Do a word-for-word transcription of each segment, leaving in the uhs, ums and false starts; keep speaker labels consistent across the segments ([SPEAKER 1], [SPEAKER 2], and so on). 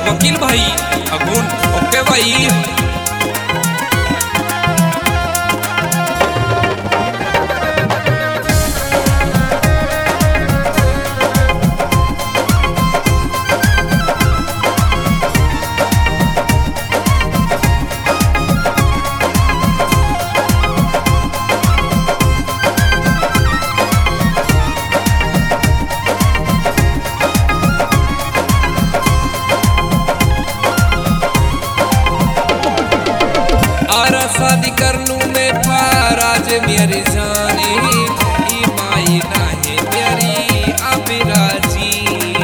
[SPEAKER 1] वकील भाई अगुन ओके भाई। शादी कर लूं मैं फाराज मेरी जानी ई माई नाहे मेरी अबिराजी।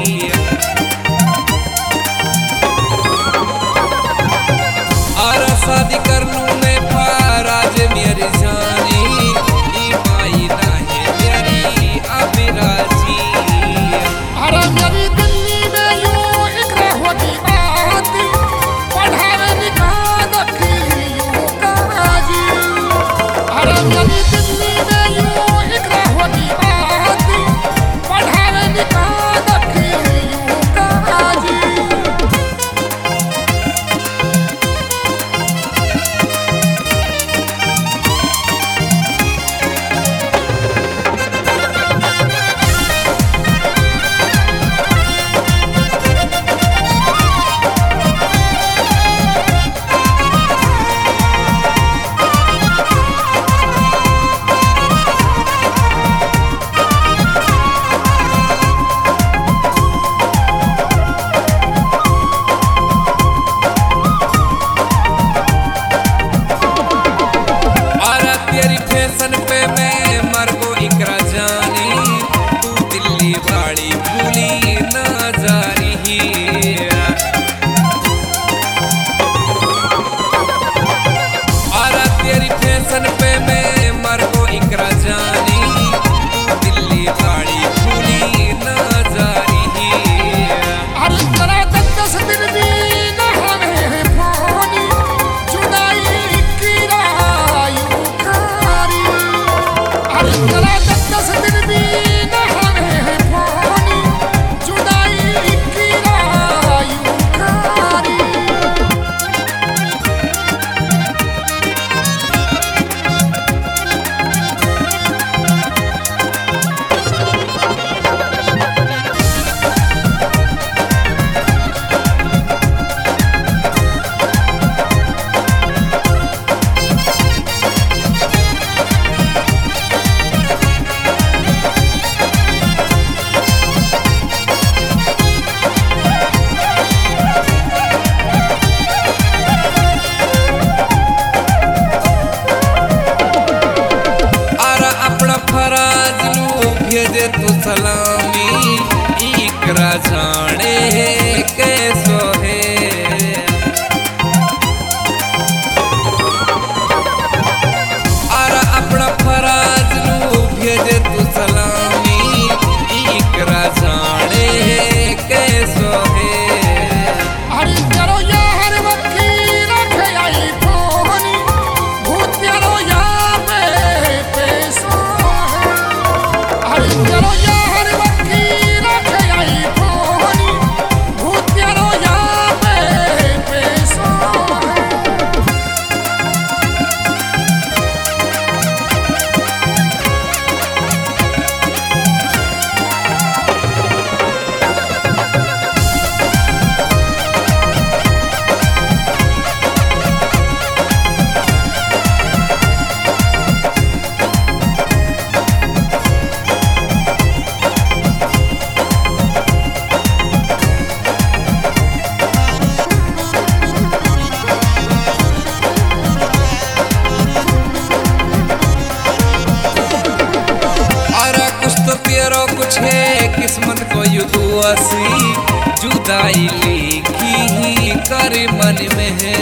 [SPEAKER 1] आरा शादी कर लूं मैं फाराज मेरी जानी ई माई नाहे मेरी अबिराजी।
[SPEAKER 2] अरे मेरी दिल्ली में यूं इकरा होती बात पढ़ावे निकाल की मेरी दिल्ली में यूं इकरा होती बात पढ़ावे निकाल की यूं काजी।
[SPEAKER 1] पे मैं मर गो इकरा जानी तू दिल्ली वाली भूली ना जा रही। आरा तेरी फैशन पे मैं मर गो इकरा जानी तू दिल्ली वाली भूली ना जा रही।
[SPEAKER 2] अरे तेरा दस दिन भी ना हमें पानी जुदाई की रायू कारी। तेरा दस दिन भी ना हमें पानी जुदाई की रायू कारी।
[SPEAKER 1] फराज लू भेजे तू सलामी इकरा जाने कैसो है। आरा अपना फराज लू भेजे तू सलामी इकरा जाने कैसो है।
[SPEAKER 2] अरे करो यार वकील रखे आई फोनी भूत करो यार पैसा। चलो यार वकील रखे आई फोनी भूत करो यार पैसा।
[SPEAKER 1] तेरो कुछ है किस्मत को यू दुआसी जुदाई लिखी ही कर मन में है।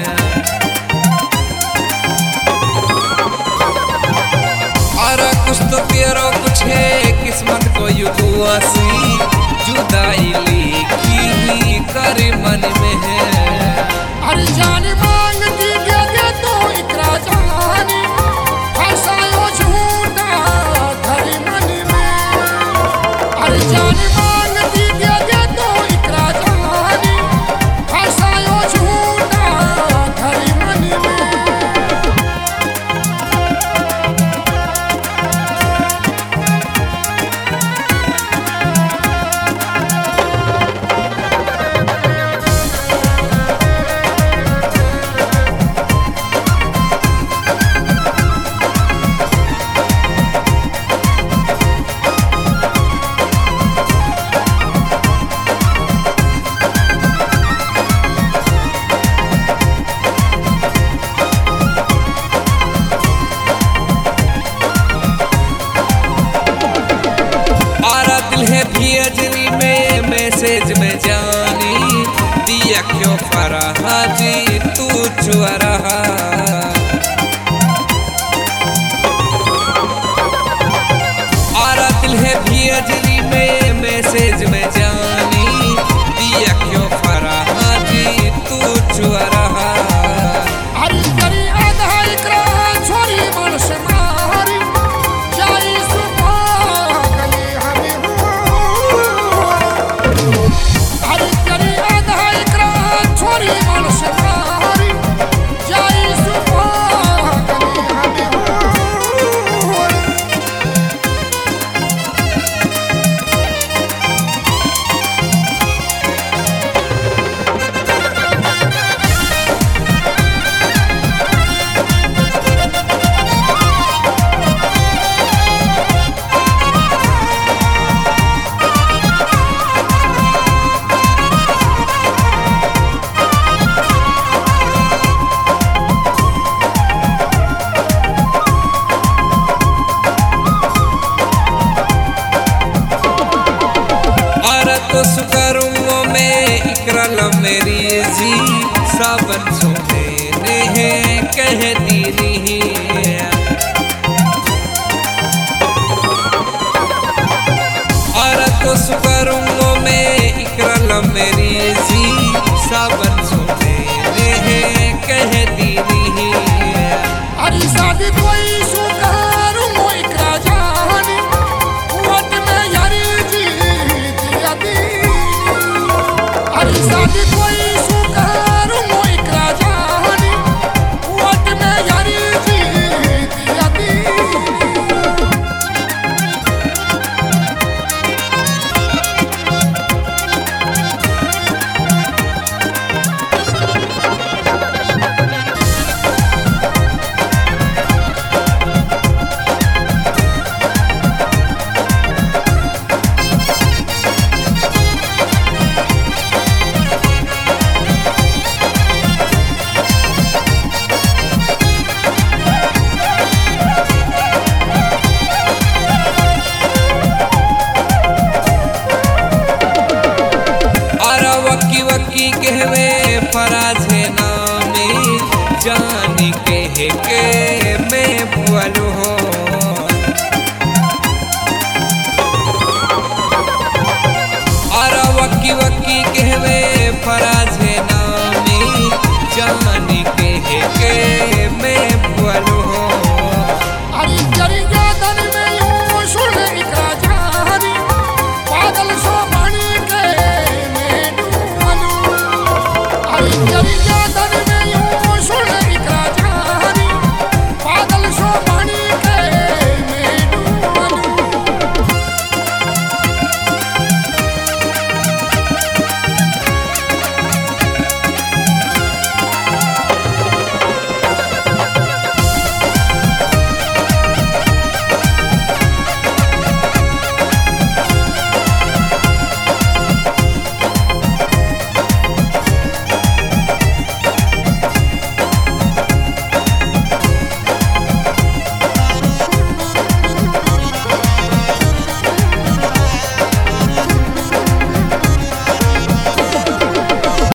[SPEAKER 1] और कुछ तो तेरो कुछ है किस्मत को यू दुआसी जुदाई लिखी ही कर मन में है।
[SPEAKER 2] अरे जान मांगती दे दे तो इकरा जानी फसायो झूठा घर मन में। अरे जान मांगती दे दे तो इकरा जानी
[SPEAKER 1] फराजी तू चुआ रहा। आरा दिल है भेजली में मैसेज में जानी, दिया क्यों फराजी तू चुआ रहा।
[SPEAKER 2] हरी करी आधा इकरा छोरी मन से मारी, जाई सुबह गली हमें हो। हरी करी आधा इकरा छोरी मन से मारी, जाई सुबह गली हमें हो।
[SPEAKER 1] तो सुकरूँ में इकराल मेरी जी, सावन सोने ने कह दी नहीं। और तो सुकरूँ में इकराल मेरी जी, सावन सोने ने कह दी नहीं।
[SPEAKER 2] हरी शादी कोई सुकरूँ इकरा जानी, वट में यारी जी दिया दी। हरी शादी कोई सुकरूँ इकरा जानी, वट में यारी जी दिया दी।
[SPEAKER 1] वक्की वक्की कहवे फराजे नामी, जानी कहे के मैं बुआलू हो। आरा वक्की वक्की कहवे फराजे नामी, जानी कहे के मैं बुआलू हो।
[SPEAKER 2] हरी जरी गर्दन में यूं सुन इकरा जानी, पागल सो बनी के मैं डूबलूं। हरी जरी